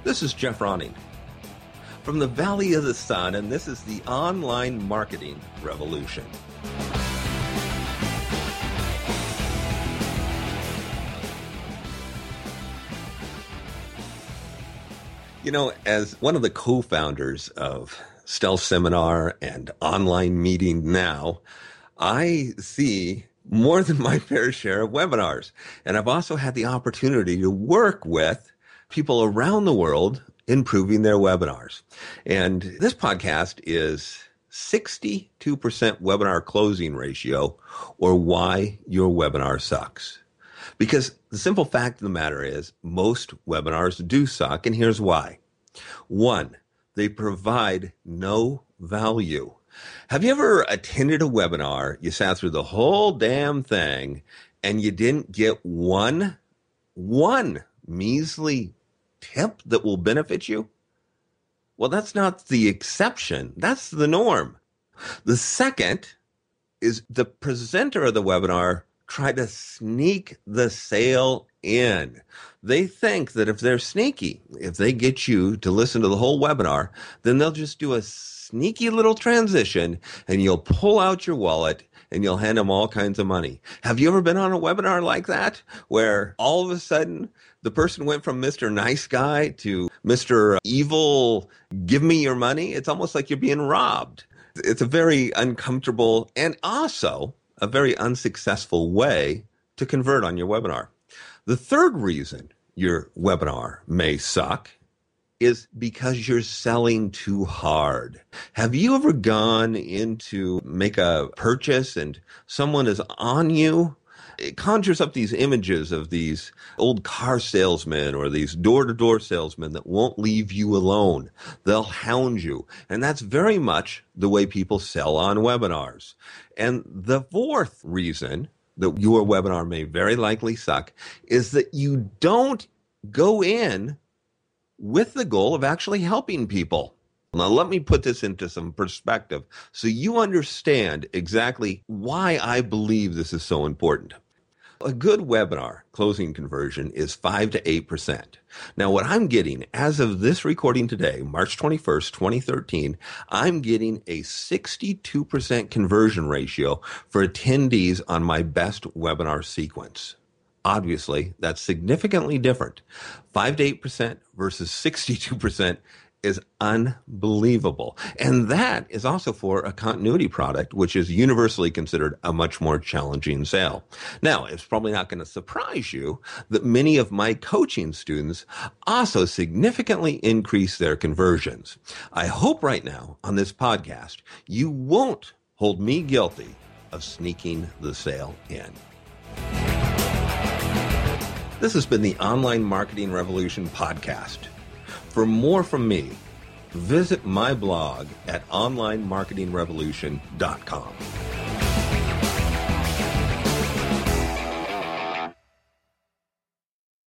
This is Jeff Ronning from the Valley of the Sun, and this is the Online Marketing Revolution. You know, as one of the co-founders of Stealth Seminar and Online Meeting Now, I see more than my fair share of webinars. And I've also had the opportunity to work with people around the world improving their webinars. And this podcast is 62% webinar closing ratio, or why your webinar sucks. Because the simple fact of the matter is most webinars do suck, and here's why. One, they provide no value. Have you ever attended a webinar, you sat through the whole damn thing, and you didn't get one measly tip that will benefit you? Well, that's not the exception. That's the norm. The second is the presenter of the webinar tried to sneak the sale in. They think that if they're sneaky, if they get you to listen to the whole webinar, then they'll just do a sneaky little transition and you'll pull out your wallet and you'll hand them all kinds of money. Have you ever been on a webinar like that, where all of a sudden the person went from Mr. Nice Guy to Mr. Evil, give me your money? It's almost like you're being robbed. It's a very uncomfortable and also a very unsuccessful way to convert on your webinar. The third reason your webinar may suck is because you're selling too hard. Have you ever gone in to make a purchase and someone is on you? It conjures up these images of these old car salesmen or these door-to-door salesmen that won't leave you alone. They'll hound you. And that's very much the way people sell on webinars. And the fourth reason that your webinar may very likely suck is that you don't go in with the goal of actually helping people. Now, let me put this into some perspective so you understand exactly why I believe this is so important. A good webinar closing conversion is 5 to 8%. Now, what I'm getting as of this recording today, March 21st, 2013, I'm getting a 62% conversion ratio for attendees on my best webinar sequence. Obviously, that's significantly different. 5 to 8% versus 62% is unbelievable. And that is also for a continuity product, which is universally considered a much more challenging sale. Now, it's probably not going to surprise you that many of my coaching students also significantly increase their conversions. I hope right now on this podcast, you won't hold me guilty of sneaking the sale in. This has been the Online Marketing Revolution podcast. For more from me, visit my blog at onlinemarketingrevolution.com.